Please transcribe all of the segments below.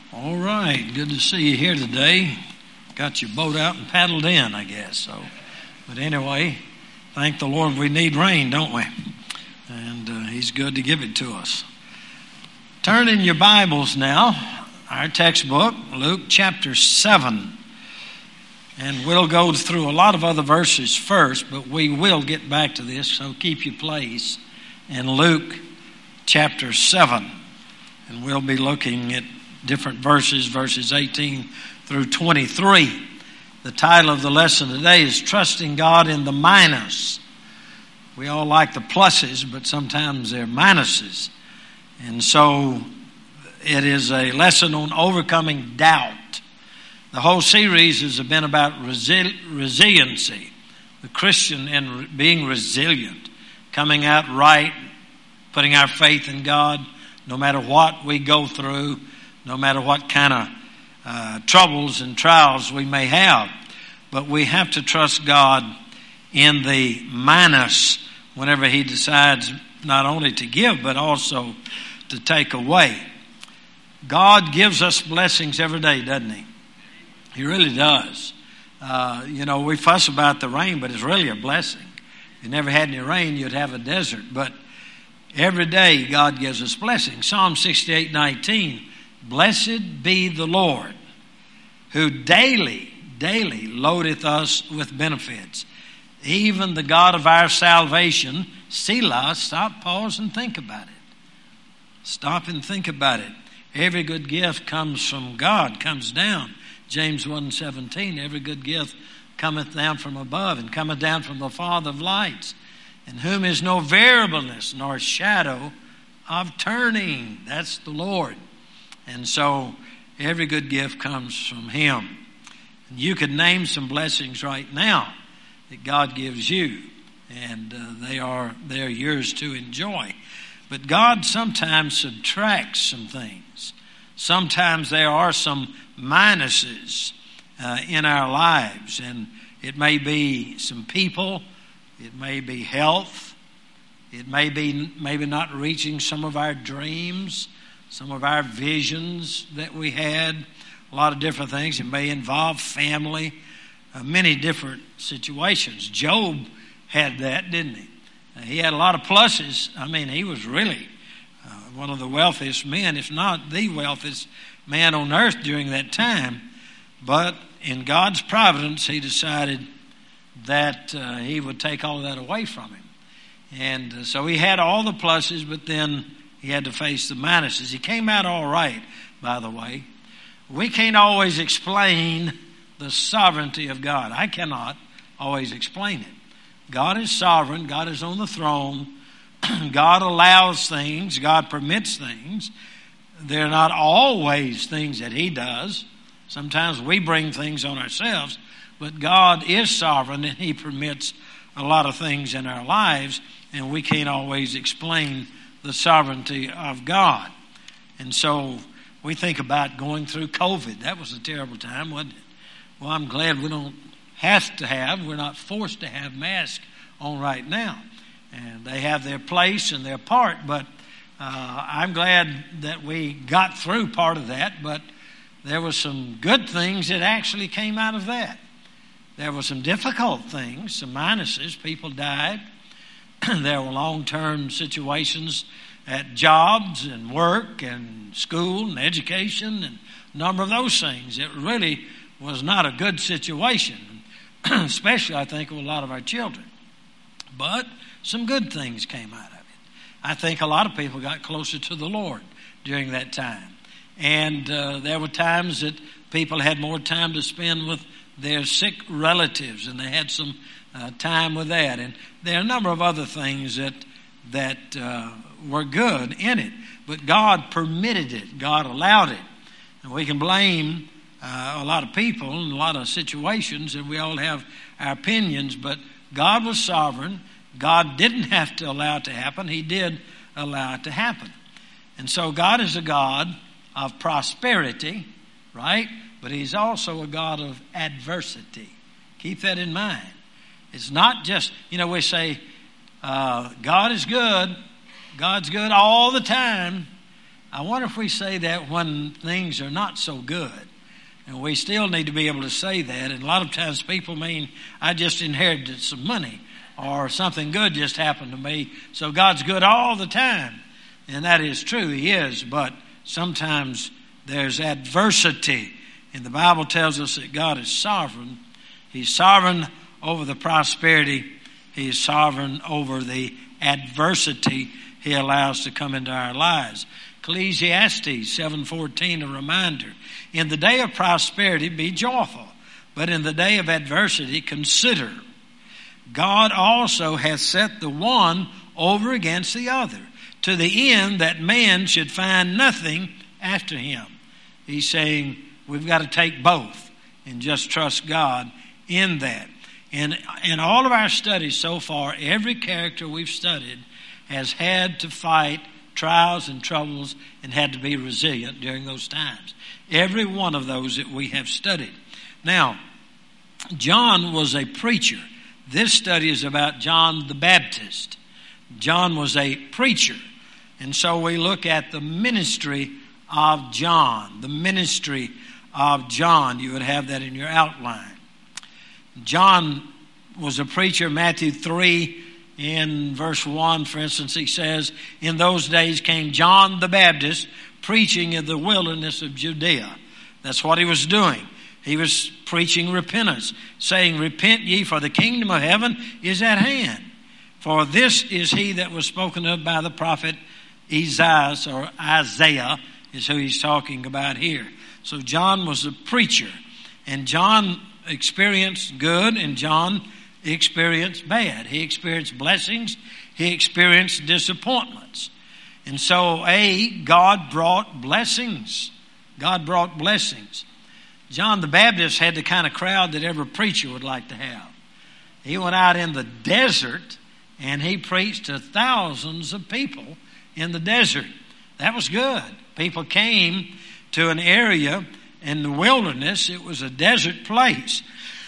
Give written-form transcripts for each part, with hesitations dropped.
All right, good to see you here today. Got your boat out and paddled in, I guess. But anyway, thank the Lord. We need rain, don't we? And He's good to give it to us. Turn in your Bibles now, our textbook, Luke chapter 7. And we'll go through a lot of other verses first, but we will get back to this, so keep your place in Luke chapter 7. And we'll be looking at different verses 18 through 23. The title of the lesson today is Trusting God in the Minus. We all like the pluses, but sometimes they're minuses. And so it is a lesson on overcoming doubt. The whole series has been about resiliency, the Christian and being resilient, coming out right, putting our faith in God no matter what we go through, no matter what kind of troubles and trials we may have. But we have to trust God in the minus whenever He decides not only to give, but also to take away. God gives us blessings every day, doesn't He? He really does. We fuss about the rain, but it's really a blessing. If you never had any rain, you'd have a desert. But every day, God gives us blessings. Psalm 68:19. Blessed be the Lord, who daily loadeth us with benefits. Even the God of our salvation, Selah. Stop, pause, and think about it. Stop and think about it. Every good gift comes from God, comes down. James 1:17, every good gift cometh down from above and cometh down from the Father of lights, in whom is no variableness nor shadow of turning. That's the Lord. And so every good gift comes from Him. And you could name some blessings right now that God gives you, and they're yours to enjoy. But God sometimes subtracts some things. Sometimes there are some minuses in our lives, and it may be some people, it may be health, it may be maybe not reaching some of our dreams, some of our visions that we had, a lot of different things. It may involve family, many different situations. Job had that, didn't he? He had a lot of pluses. I mean, he was really one of the wealthiest men, if not the wealthiest man on earth during that time. But in God's providence, He decided that He would take all of that away from him. And so he had all the pluses, but then he had to face the minuses. He came out all right, by the way. We can't always explain the sovereignty of God. I cannot always explain it. God is sovereign. God is on the throne. God allows things. God permits things. They're not always things that He does. Sometimes we bring things on ourselves. But God is sovereign, and He permits a lot of things in our lives, and we can't always explain the sovereignty of God. And so we think about going through COVID. That was a terrible time, wasn't it? Well, I'm glad we don't we're not forced to have masks on right now. And they have their place and their part, but I'm glad that we got through part of that, but there were some good things that actually came out of that. There were some difficult things, some minuses. People died. There were long-term situations at jobs and work and school and education and a number of those things. It really was not a good situation, especially, I think, with a lot of our children. But some good things came out of it. I think a lot of people got closer to the Lord during that time. And there were times that people had more time to spend with their sick relatives, and they had some time with that. And there are a number of other things that were good in it. But God permitted it. God allowed it. And we can blame a lot of people and a lot of situations, and we all have our opinions, but God was sovereign. God didn't have to allow it to happen. He did allow it to happen. And so God is a God of prosperity, right? But He's also a God of adversity. Keep that in mind. It's not just, we say, God is good. God's good all the time. I wonder if we say that when things are not so good. And we still need to be able to say that. And a lot of times people mean, I just inherited some money, or something good just happened to me, so God's good all the time. And that is true, He is, but sometimes there's adversity. And the Bible tells us that God is sovereign. He's sovereign over the prosperity. He is sovereign over the adversity He allows to come into our lives. Ecclesiastes 7:14, a reminder. In the day of prosperity, be joyful, but in the day of adversity, consider. God also hath set the one over against the other, to the end that man should find nothing after him. He's saying we've got to take both and just trust God in that. And in all of our studies so far, every character we've studied has had to fight trials and troubles and had to be resilient during those times. Every one of those that we have studied. Now, John was a preacher. This study is about John the Baptist. John was a preacher. And so we look at the ministry of John. The ministry of John. You would have that in your outline. John was a preacher. Matthew 3 in verse 1, for instance, he says, in those days came John the Baptist preaching in the wilderness of Judea. That's what he was doing. He was preaching repentance, saying, repent ye, for the kingdom of heaven is at hand. For this is he that was spoken of by the prophet Isaiah is who he's talking about here. So John was a preacher, and John experienced good, and John experienced bad. He experienced blessings. He experienced disappointments. And so, God brought blessings. God brought blessings. John the Baptist had the kind of crowd that every preacher would like to have. He went out in the desert and he preached to thousands of people in the desert. That was good. People came to an area in the wilderness. It was a desert place.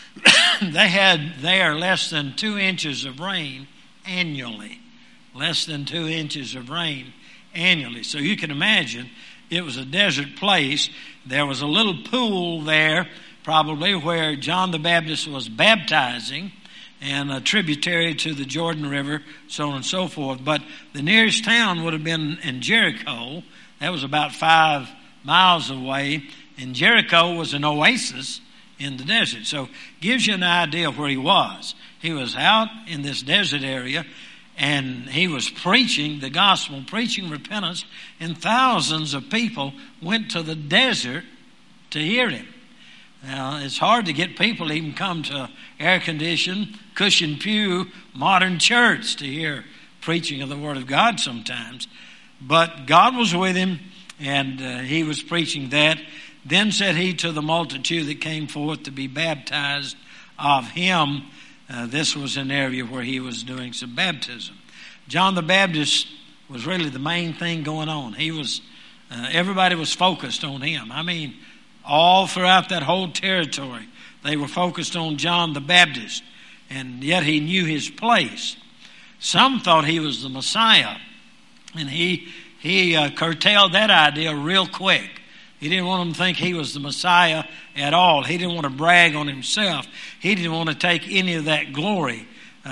They had there less than 2 inches of rain annually. Less than 2 inches of rain annually. So you can imagine it was a desert place. There was a little pool there, probably, where John the Baptist was baptizing, and a tributary to the Jordan River, so on and so forth. But the nearest town would have been in Jericho. That was about 5 miles away. And Jericho was an oasis in the desert. So gives you an idea of where he was. He was out in this desert area, and he was preaching the gospel, preaching repentance, and thousands of people went to the desert to hear him. Now, it's hard to get people to even come to air-conditioned, cushion pew, modern church to hear preaching of the Word of God sometimes. But God was with him, and he was preaching that. Then said he to the multitude that came forth to be baptized of him. This was an area where he was doing some baptism. John the Baptist was really the main thing going on. He was, everybody was focused on him. I mean, all throughout that whole territory, they were focused on John the Baptist, and yet he knew his place. Some thought he was the Messiah, and he curtailed that idea real quick. He didn't want them to think he was the Messiah at all. He didn't want to brag on himself. He didn't want to take any of that glory.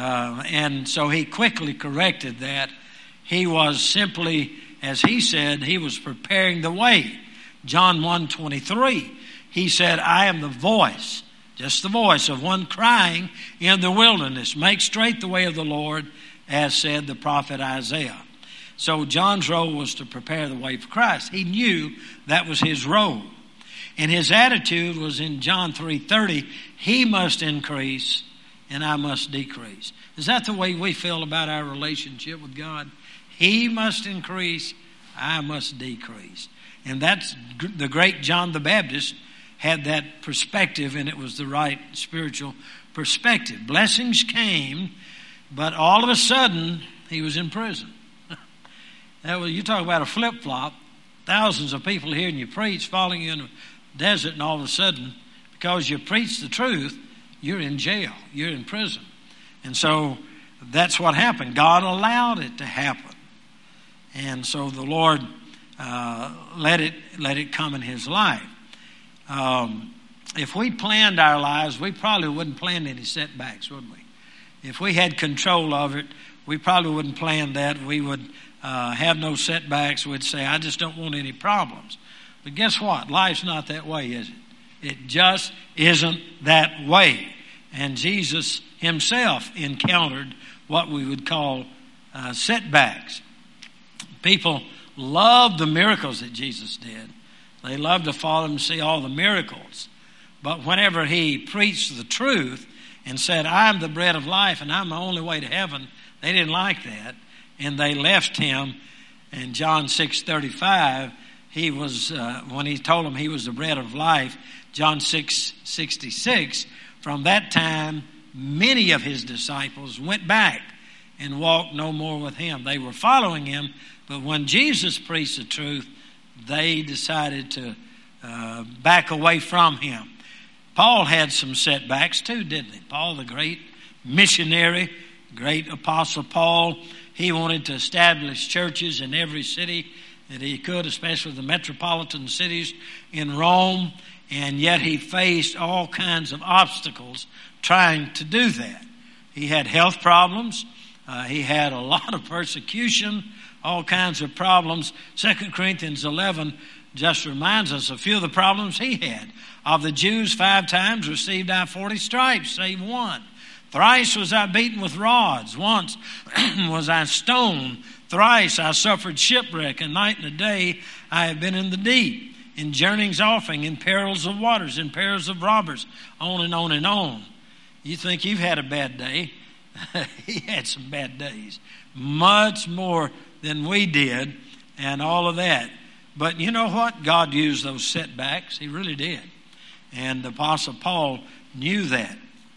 And so he quickly corrected that. He was simply, as he said, he was preparing the way. John 1:23, he said, I am the voice, just the voice of one crying in the wilderness. Make straight the way of the Lord, as said the prophet Isaiah. So John's role was to prepare the way for Christ. He knew that was his role. And his attitude was in John 3:30, he must increase and I must decrease. Is that the way we feel about our relationship with God? He must increase, I must decrease. And that's the great John the Baptist had that perspective, and it was the right spiritual perspective. Blessings came, but all of a sudden he was in prison. You talk about a flip-flop. Thousands of people hearing you preach, following you in the desert, and all of a sudden, because you preach the truth, you're in jail. You're in prison. And so that's what happened. God allowed it to happen. And so the Lord let it come in his life. If we planned our lives, we probably wouldn't plan any setbacks, would we? If we had control of it, we probably wouldn't plan that. We would have no setbacks. We'd say, I just don't want any problems. But guess what? Life's not that way, is it? It just isn't that way. And Jesus himself encountered what we would call setbacks. People loved the miracles that Jesus did. They loved to follow him and see all the miracles. But whenever he preached the truth and said, I'm the bread of life and I'm the only way to heaven, they didn't like that. And they left him. In John 6:35, he was, when he told them he was the bread of life, John 6:66, from that time, many of his disciples went back and walked no more with him. They were following him, but when Jesus preached the truth, they decided to back away from him. Paul had some setbacks too, didn't he? Paul, the great missionary, great apostle Paul, he wanted to establish churches in every city that he could, especially the metropolitan cities in Rome, and yet he faced all kinds of obstacles trying to do that. He had health problems. He had a lot of persecution, all kinds of problems. 2 Corinthians 11 just reminds us of a few of the problems he had. Of the Jews, 5 times received I 40 stripes, save one. Thrice was I beaten with rods. Once was I stoned. Thrice I suffered shipwreck. And night and a day I have been in the deep, in journeyings often, in perils of waters, in perils of robbers, on and on and on. You think you've had a bad day? He had some bad days. Much more than we did and all of that. But you know what? God used those setbacks. He really did. And the Apostle Paul knew that.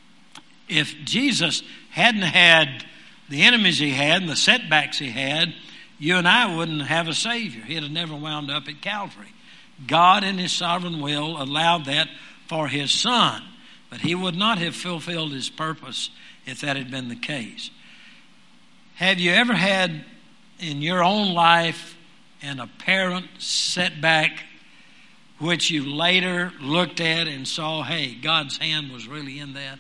If Jesus hadn't had the enemies he had and the setbacks he had, you and I wouldn't have a Savior. He'd have never wound up at Calvary. God in his sovereign will allowed that for his Son. But he would not have fulfilled his purpose if that had been the case. Have you ever had in your own life an apparent setback which you later looked at and saw, hey, God's hand was really in that?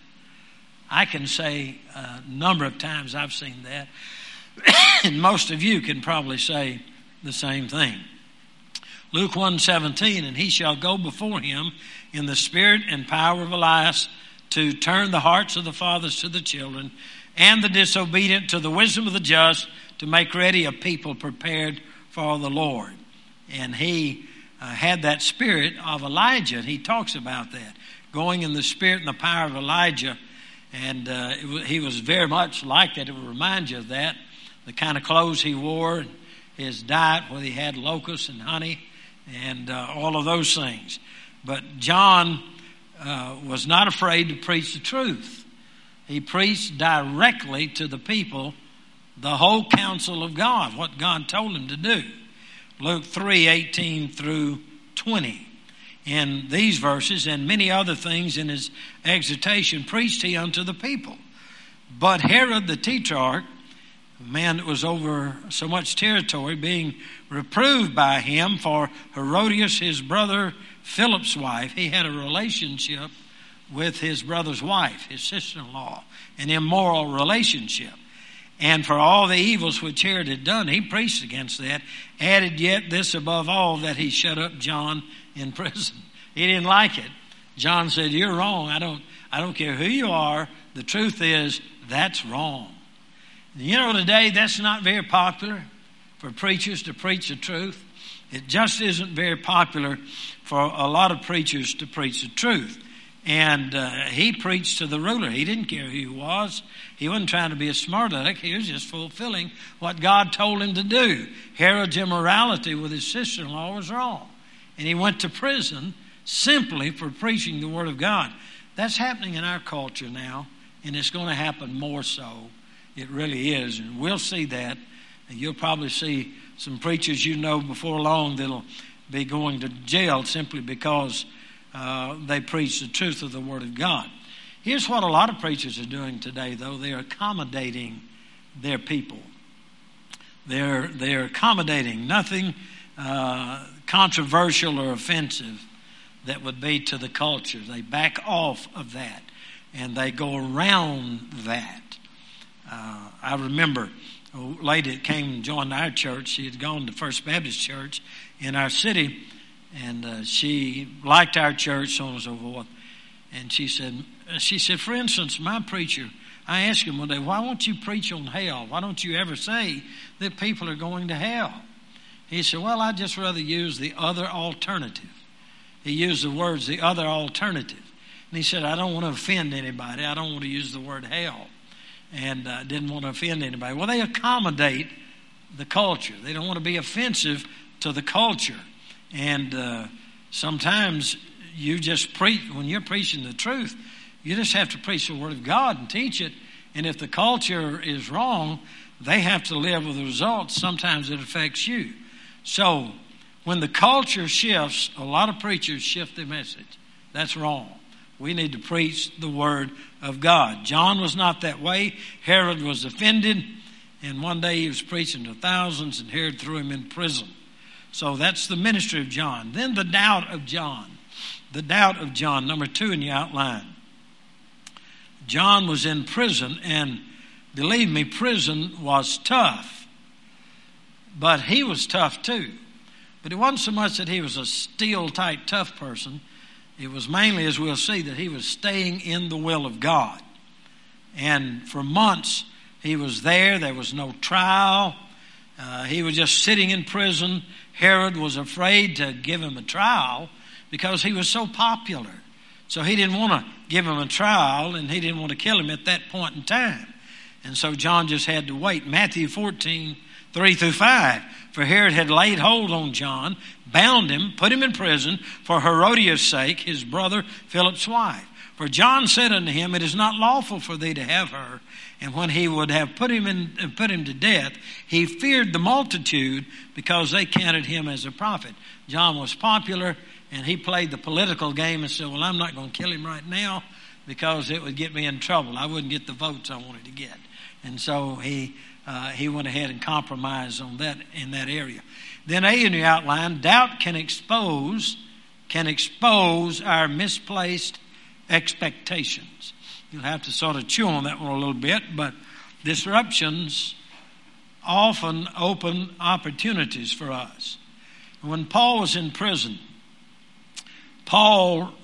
I can say a number of times I've seen that. And most of you can probably say the same thing. Luke 1:17, and he shall go before him in the spirit and power of Elias to turn the hearts of the fathers to the children and the disobedient to the wisdom of the just, to make ready a people prepared for the Lord. And he had that spirit of Elijah. He talks about that, going in the spirit and the power of Elijah. And he was very much like that. It would remind you of that. The kind of clothes he wore, his diet, where he had locusts and honey, and all of those things. But John was not afraid to preach the truth. He preached directly to the people the whole counsel of God, what God told him to do. Luke 3:18 through 20. In these verses and many other things in his exhortation preached he unto the people. But Herod the Tetrarch, a man that was over so much territory, being reproved by him for Herodias, his brother Philip's wife. He had a relationship with his brother's wife, his sister-in-law, an immoral relationship. And for all the evils which Herod had done, he preached against that. Added yet this above all, that he shut up John in prison. He didn't like it. John said, you're wrong. I don't care who you are. The truth is, that's wrong. You know, today that's not very popular for preachers to preach the truth. It just isn't very popular for a lot of preachers to preach the truth. And he preached to the ruler. He didn't care who he was. He wasn't trying to be a smart aleck. He was just fulfilling what God told him to do. Herod's immorality with his sister-in-law was wrong. And he went to prison simply for preaching the Word of God. That's happening in our culture now, and it's going to happen more so. It really is, and we'll see that. And you'll probably see some preachers you know before long that'll be going to jail simply because they preach the truth of the Word of God. Here's what a lot of preachers are doing today, though. They're accommodating their people. They're accommodating. Nothing controversial or offensive that would be to the culture. They back off of that, and they go around that. I remember a lady that came and joined our church. She had gone to First Baptist Church in our city, and she liked our church, so on and so forth. And she said, for instance, my preacher, I asked him one day, why won't you preach on hell? Why don't you ever say that people are going to hell? He said, well, I'd just rather use the other alternative. He used the words, the other alternative. And he said, I don't want to offend anybody. I don't want to use the word hell. And didn't want to offend anybody. Well, they accommodate the culture. They don't want to be offensive to the culture. And sometimes you just preach, when you're preaching the truth, you just have to preach the Word of God and teach it. And if the culture is wrong, they have to live with the results. Sometimes it affects you. So when the culture shifts, a lot of preachers shift their message. That's wrong. We need to preach the Word of God. John was not that way. Herod was offended, and one day he was preaching to thousands, and Herod threw him in prison. So that's the ministry of John. Then the doubt of John. The doubt of John, number 2 in your outline. John was in prison, and believe me, prison was tough. But he was tough too. But it wasn't so much that he was a steel-type tough person. It was mainly, as we'll see, that he was staying in the will of God. And for months, he was there. There was no trial. He was just sitting in prison. Herod was afraid to give him a trial because he was so popular. So he didn't want to give him a trial, and he didn't want to kill him at that point in time. And so John just had to wait. Matthew 14, 3 through 5. For Herod had laid hold on John, bound him, put him in prison for Herodias' sake, his brother Philip's wife. For John said unto him, it is not lawful for thee to have her. And when he would have put him to death, he feared the multitude because they counted him as a prophet. John was popular, and he played the political game and said, well, I'm not going to kill him right now because it would get me in trouble. I wouldn't get the votes I wanted to get. And so he went ahead and compromised on that in that area. Then A in the outline, doubt can expose our misplaced expectations. You'll have to sort of chew on that one a little bit, but disruptions often open opportunities for us. When Paul was in prison, Paul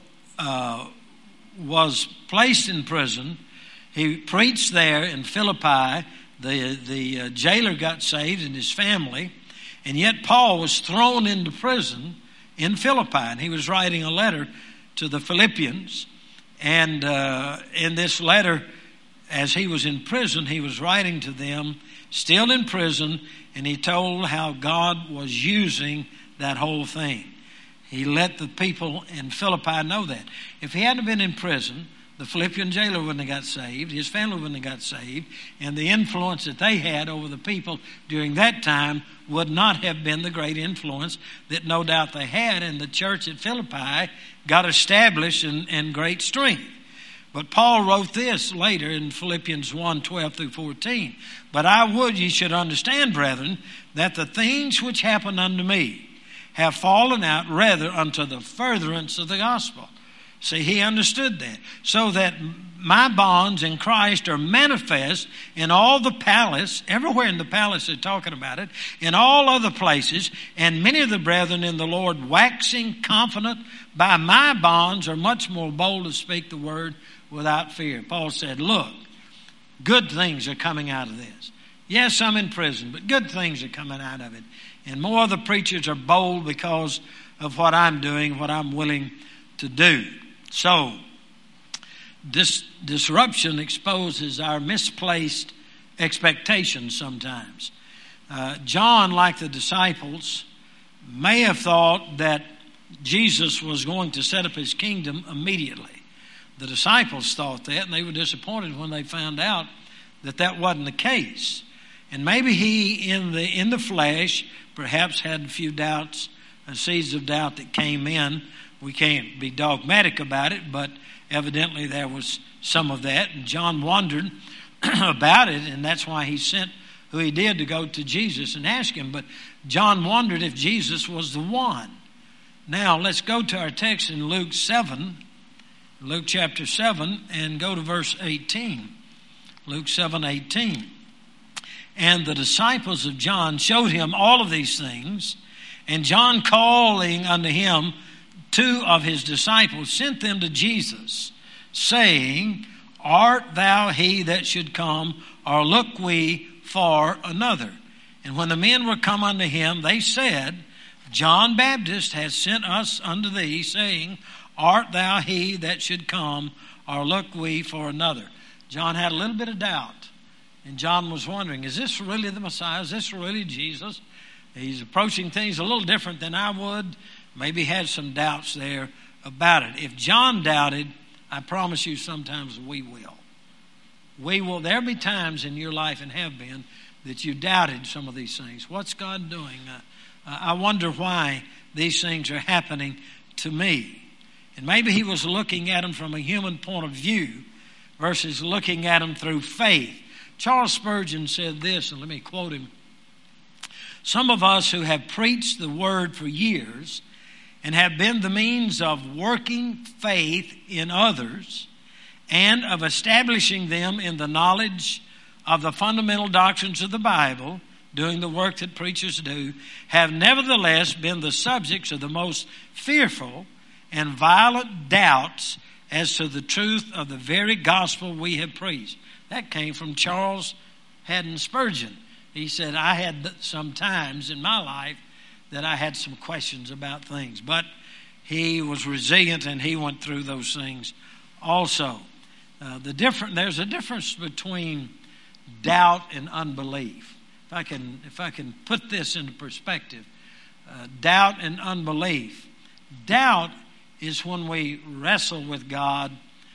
was placed in prison. He preached there in Philippi. The jailer got saved and his family. And yet Paul was thrown into prison in Philippi. And he was writing a letter to the Philippians. And in this letter, as he was in prison, he was writing to them, still in prison. And he told how God was using that whole thing. He let the people in Philippi know that. If he hadn't been in prison, the Philippian jailer wouldn't have got saved. His family wouldn't have got saved. And the influence that they had over the people during that time would not have been the great influence that no doubt they had. And the church at Philippi got established in great strength. But Paul wrote this later in Philippians 1, 12 through 14. But I would ye should understand, brethren, that the things which happened unto me have fallen out rather unto the furtherance of the gospel. See, he understood that. So that my bonds in Christ are manifest in all the palace, everywhere in the palace they're talking about it, in all other places, and many of the brethren in the Lord waxing confident by my bonds are much more bold to speak the word without fear. Paul said, look, good things are coming out of this. Yes, I'm in prison, but good things are coming out of it. And more of the preachers are bold because of what I'm doing, what I'm willing to do. So, this disruption exposes our misplaced expectations sometimes. John, like the disciples, may have thought that Jesus was going to set up his kingdom immediately. The disciples thought that, and they were disappointed when they found out that that wasn't the case. And maybe he, in the flesh, perhaps had a few doubts, seeds of doubt that came in. We can't be dogmatic about it, but evidently there was some of that. And John wondered about it, and that's why he sent who he did to go to Jesus and ask him. But John wondered if Jesus was the one. Now, let's go to our text in Luke 7, Luke chapter 7, and go to verse 18. Luke 7:18. And the disciples of John showed him all of these things. And John, calling unto him 2 of his disciples, sent them to Jesus, saying, Art thou he that should come, or look we for another? And when the men were come unto him, they said, John Baptist has sent us unto thee, saying, Art thou he that should come, or look we for another? John had a little bit of doubt. And John was wondering, is this really the Messiah? Is this really Jesus? He's approaching things a little different than I would. Maybe had some doubts there about it. If John doubted, I promise you sometimes we will. We will. There'll be times in your life, and have been, that you doubted some of these things. What's God doing? I wonder why these things are happening to me. And maybe he was looking at them from a human point of view versus looking at them through faith. Charles Spurgeon said this, and let me quote him. Some of us who have preached the word for years and have been the means of working faith in others and of establishing them in the knowledge of the fundamental doctrines of the Bible, doing the work that preachers do, have nevertheless been the subjects of the most fearful and violent doubts as to the truth of the very gospel we have preached. That came from Charles Haddon Spurgeon. He said, I had some times in my life that I had some questions about things. But he was resilient, and he went through those things also. There's a difference between doubt and unbelief. If I can put this into perspective, doubt and unbelief. Doubt is when we wrestle with God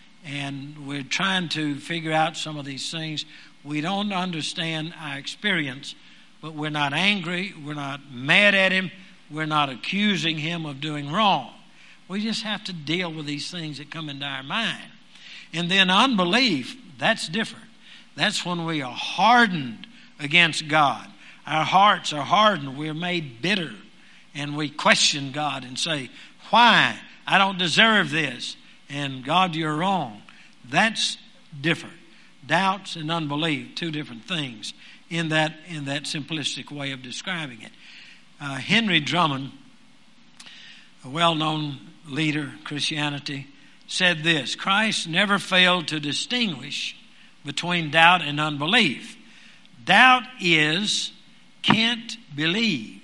and we're trying to figure out some of these things. We don't understand our experience, but we're not angry. We're not mad at him. We're not accusing him of doing wrong. We just have to deal with these things that come into our mind. And then unbelief, that's different. That's when we are hardened against God. Our hearts are hardened. We're made bitter. And we question God and say, why? I don't deserve this. And God, you're wrong. That's different. Doubts and unbelief, 2 different things in that simplistic way of describing it. Henry Drummond, a well-known leader in Christianity, said this: Christ never failed to distinguish between doubt and unbelief. Doubt is can't believe.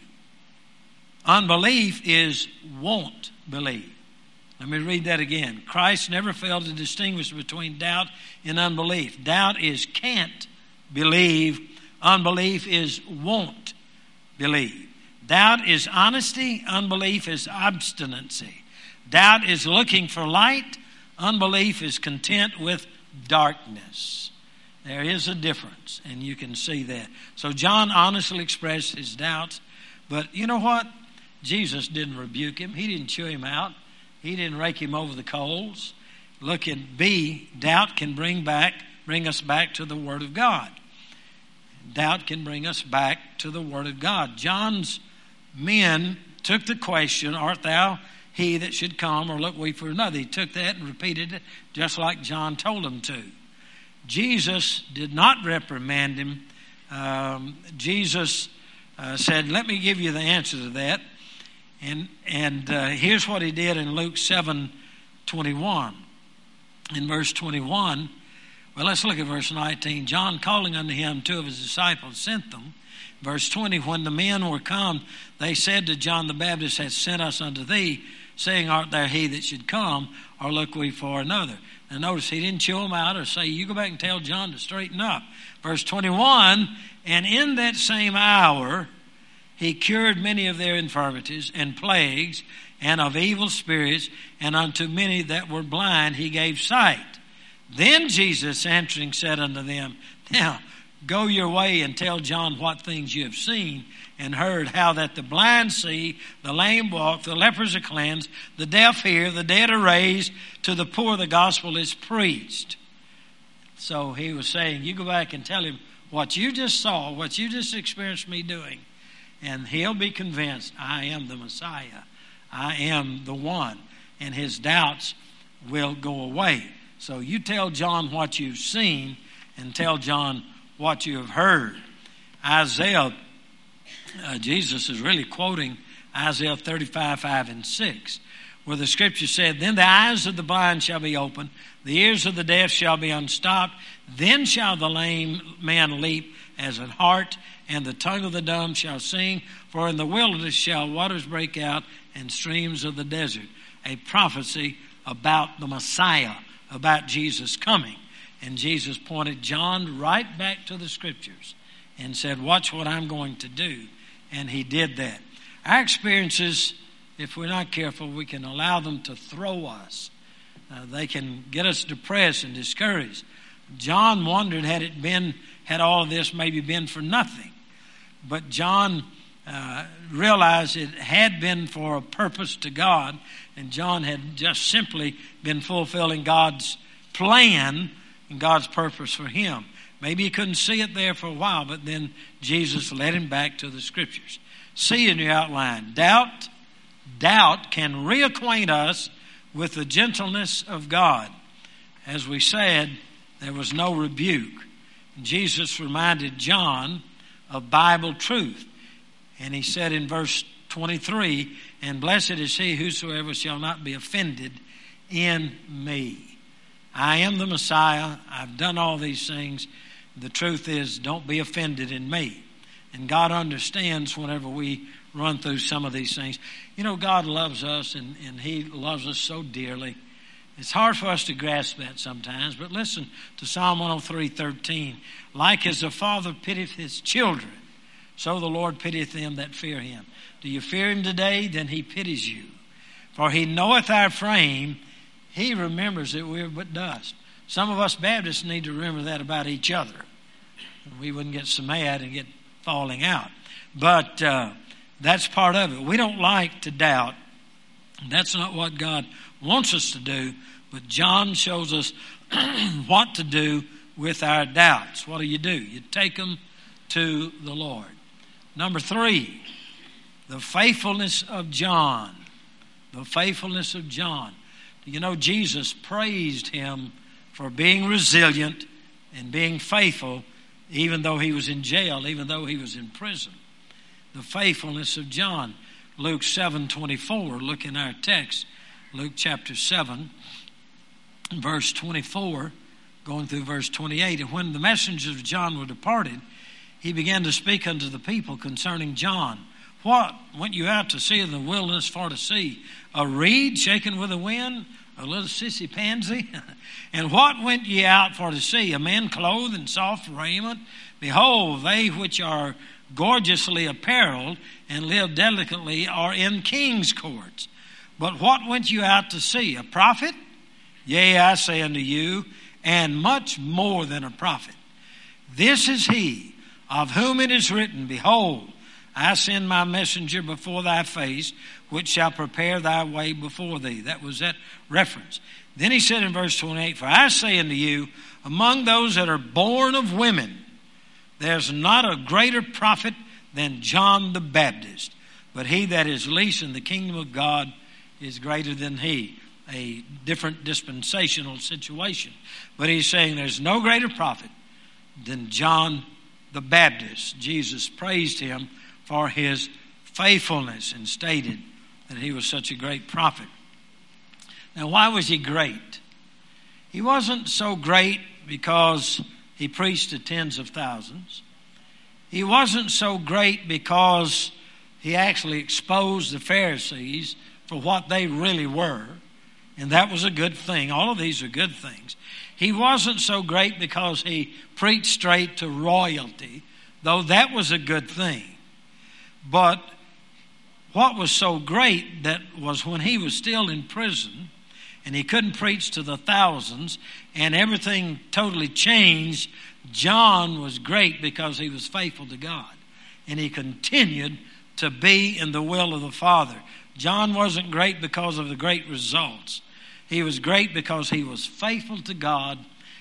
Unbelief is won't believe. Let me read that again. Christ never failed to distinguish between doubt and unbelief. Doubt is can't believe. Unbelief is won't believe. Doubt is honesty. Unbelief is obstinacy. Doubt is looking for light. Unbelief is content with darkness. There is a difference, and you can see that. So John honestly expressed his doubts, but you know what? Jesus didn't rebuke him. He didn't chew him out. He didn't rake him over the coals. Look at B, doubt can bring us back to the Word of God. Doubt can bring us back to the Word of God. John's men took the question, art thou he that should come, or look we for another? He took that and repeated it just like John told him to. Jesus did not reprimand him. Jesus said, let me give you the answer to that. And here's what he did in Luke 7:21. In verse 21, well, let's look at verse 19. John, calling unto him 2 of his disciples, sent them. Verse 20, when the men were come, they said to John the Baptist, hath sent us unto thee, saying, art thou he that should come, or look we for another? Now notice, he didn't chew them out or say, you go back and tell John to straighten up. Verse 21, and in that same hour he cured many of their infirmities and plagues and of evil spirits, and unto many that were blind he gave sight. Then Jesus answering said unto them, now go your way and tell John what things you have seen and heard, how that the blind see, the lame walk, the lepers are cleansed, the deaf hear, the dead are raised, to the poor the gospel is preached. So he was saying, you go back and tell him what you just saw, what you just experienced me doing, and he'll be convinced I am the Messiah. I am the one. And his doubts will go away. So you tell John what you've seen and tell John what you have heard. Isaiah, Jesus is really quoting Isaiah 35, 5 and 6, where the scripture said, "Then the eyes of the blind shall be opened, the ears of the deaf shall be unstopped. Then shall the lame man leap as an hart, and the tongue of the dumb shall sing. For in the wilderness shall waters break out, and streams of the desert." A prophecy about the Messiah, about Jesus coming. And Jesus pointed John right back to the scriptures and said, watch what I'm going to do. And he did that. Our experiences, if we're not careful, we can allow them to throw us. They can get us depressed and discouraged. John wondered, had all of this maybe been for nothing. But John realized it had been for a purpose to God, and John had just simply been fulfilling God's plan and God's purpose for him. Maybe he couldn't see it there for a while, but then Jesus led him back to the scriptures. See in your outline, doubt can reacquaint us with the gentleness of God. As we said, there was no rebuke. Jesus reminded John of Bible truth. And he said in verse 23, "And blessed is he whosoever shall not be offended in me." I am the Messiah. I've done all these things. The truth is, don't be offended in me. And God understands whenever we run through some of these things. You know, God loves us, and he loves us so dearly. It's hard for us to grasp that sometimes, but listen to Psalm 103:13. "Like as a father pitieth his children, so the Lord pitieth them that fear him." Do you fear him today? Then he pities you. "For he knoweth our frame, he remembers that we are but dust." Some of us Baptists need to remember that about each other. We wouldn't get so mad and get falling out. But that's part of it. We don't like to doubt. That's not what God wants us to do. But John shows us what to do with our doubts. What do? You take them to the Lord. Number 3, the faithfulness of John. The faithfulness of John. You know, Jesus praised him for being resilient and being faithful, even though he was in jail, even though he was in prison. The faithfulness of John. Luke 7:24, look in our text. Luke chapter 7, verse 24, going through verse 28. "And when the messengers of John were departed, he began to speak unto the people concerning John. What went you out to see in the wilderness for to see? A reed shaken with the wind? A little sissy pansy? And what went ye out for to see? A man clothed in soft raiment? Behold, they which are gorgeously apparelled and live delicately are in king's courts. But what went you out to see? A prophet? Yea, I say unto you, and much more than a prophet. This is he of whom it is written, Behold, I send my messenger before thy face, which shall prepare thy way before thee." That was that reference. Then he said in verse 28, "For I say unto you, among those that are born of women, there's not a greater prophet than John the Baptist. But he that is least in the kingdom of God is greater than he." A different dispensational situation. But he's saying there's no greater prophet than John the Baptist. Jesus praised him for his faithfulness and stated that he was such a great prophet. Now, why was he great? He wasn't so great because he preached to tens of thousands. He wasn't so great because he actually exposed the Pharisees for what they really were, and that was a good thing. All of these are good things. He wasn't so great because he preached straight to royalty, though that was a good thing. But what was so great that was when he was still in prison and he couldn't preach to the thousands and everything totally changed, John was great because he was faithful to God and he continued to be in the will of the Father. John wasn't great because of the great results. He was great because he was faithful to God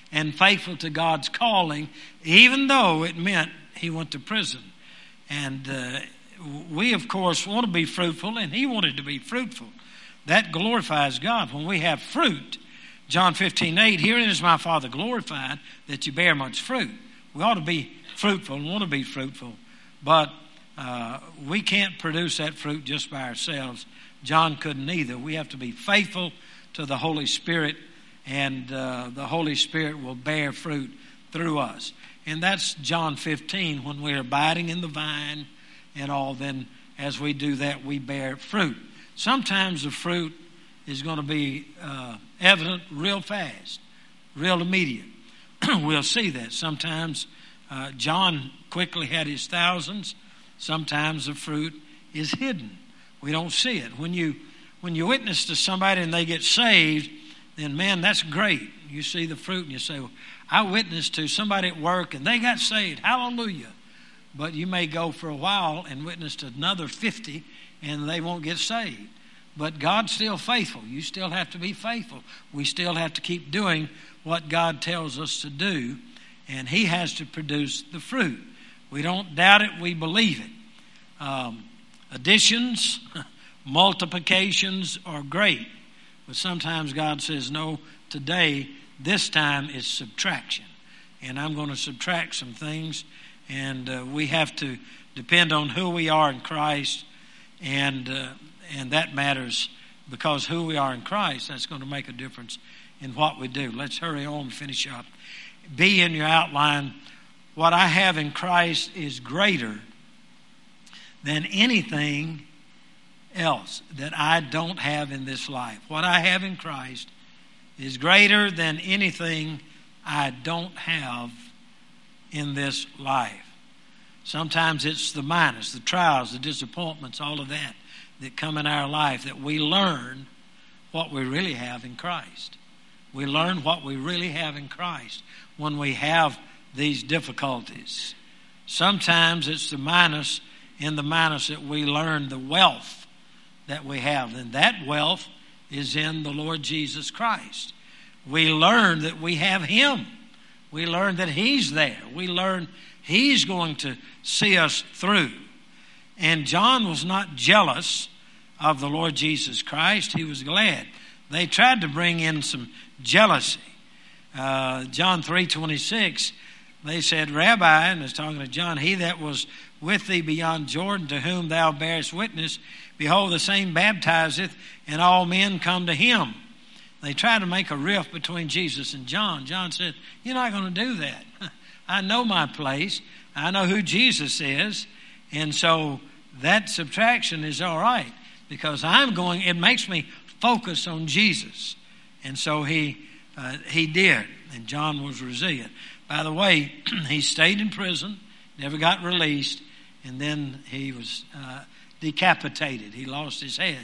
and faithful to God's calling, even though it meant he went to prison. And we, of course, want to be fruitful, and he wanted to be fruitful. That glorifies God. When we have fruit, John 15:8, herein is my Father glorified, that you bear much fruit. We ought to be fruitful and want to be fruitful, but we can't produce that fruit just by ourselves. John couldn't either. We have to be faithful to the Holy Spirit, and the Holy Spirit will bear fruit through us. And that's John 15, when we're abiding in the vine and all, then as we do that, we bear fruit. Sometimes the fruit is going to be evident real fast, real immediate. We'll see that. Sometimes John quickly had his thousands. Sometimes the fruit is hidden. We don't see it. When you witness to somebody and they get saved, then man, that's great. You see the fruit and you say, well, I witnessed to somebody at work and they got saved. Hallelujah. But you may go for a while and witness to another 50 and they won't get saved. But God's still faithful. You still have to be faithful. We still have to keep doing what God tells us to do, and he has to produce the fruit. We don't doubt it, we believe it. Additions, multiplications are great, but sometimes God says, no, today, this time is subtraction, and I'm going to subtract some things, and we have to depend on who we are in Christ, and that matters, because who we are in Christ, that's going to make a difference in what we do. Let's hurry on and finish up. Be in your outline, what I have in Christ is greater than anything else that I don't have in this life. What I have in Christ is greater than anything I don't have in this life. Sometimes it's the minus, the trials, the disappointments, all of that come in our life, that we learn what we really have in Christ. We learn what we really have in Christ when we have these difficulties. Sometimes it's the minus, in the minus, that we learn the wealth that we have. And that wealth is in the Lord Jesus Christ. We learn that we have him. We learn that he's there. We learn he's going to see us through. And John was not jealous of the Lord Jesus Christ. He was glad. They tried to bring in some jealousy. John 3:26, they said, Rabbi, and it's talking to John, he that was with thee beyond Jordan, to whom thou bearest witness, behold, the same baptizeth, and all men come to him. They tried to make a rift between Jesus and John. John said, you're not going to do that. I know my place. I know who Jesus is. And so that subtraction is all right, because it makes me focus on Jesus. And so he did, and John was resilient. By the way, he stayed in prison, never got released, and then he was decapitated. He lost his head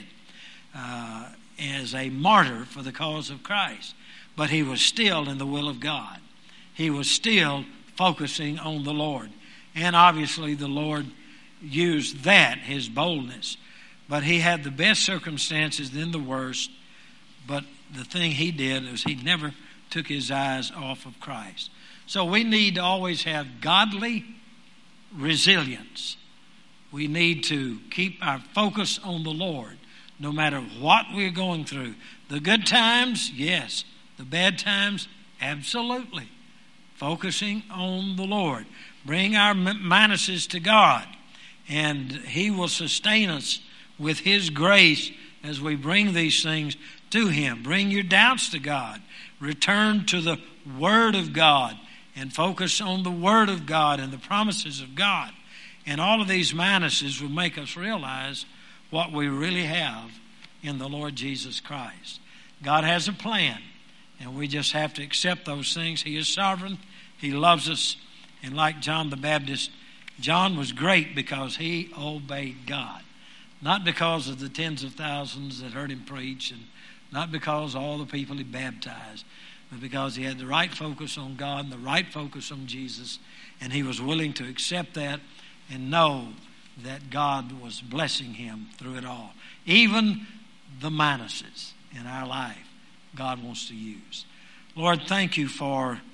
as a martyr for the cause of Christ. But he was still in the will of God. He was still focusing on the Lord. And obviously the Lord used that, his boldness. But he had the best circumstances, then the worst. But the thing he did is he never took his eyes off of Christ. So we need to always have godly resilience. We need to keep our focus on the Lord, no matter what we're going through. The good times, yes. The bad times, absolutely. Focusing on the Lord. Bring our minuses to God, and he will sustain us with his grace as we bring these things to him. Bring your doubts to God. Return to the Word of God and focus on the Word of God and the promises of God. And all of these minuses will make us realize what we really have in the Lord Jesus Christ. God has a plan, and we just have to accept those things. He is sovereign. He loves us. And like John the Baptist, John was great because he obeyed God. Not because of the tens of thousands that heard him preach, and not because of all the people he baptized, but because he had the right focus on God and the right focus on Jesus, and he was willing to accept that and know that God was blessing him through it all. Even the minuses in our life, God wants to use. Lord, thank you for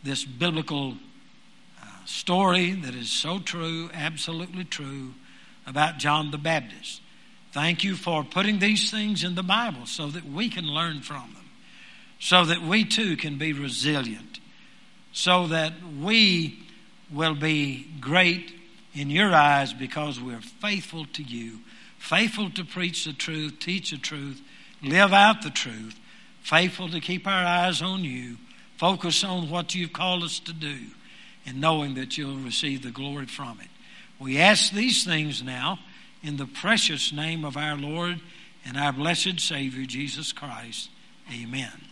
this biblical story that is so true, absolutely true, about John the Baptist. Thank you for putting these things in the Bible so that we can learn from them, so that we too can be resilient, so that we will be great in your eyes because we're faithful to you, faithful to preach the truth, teach the truth, live out the truth, faithful to keep our eyes on you, focus on what you've called us to do, and knowing that you'll receive the glory from it. We ask these things now in the precious name of our Lord and our blessed Savior, Jesus Christ. Amen.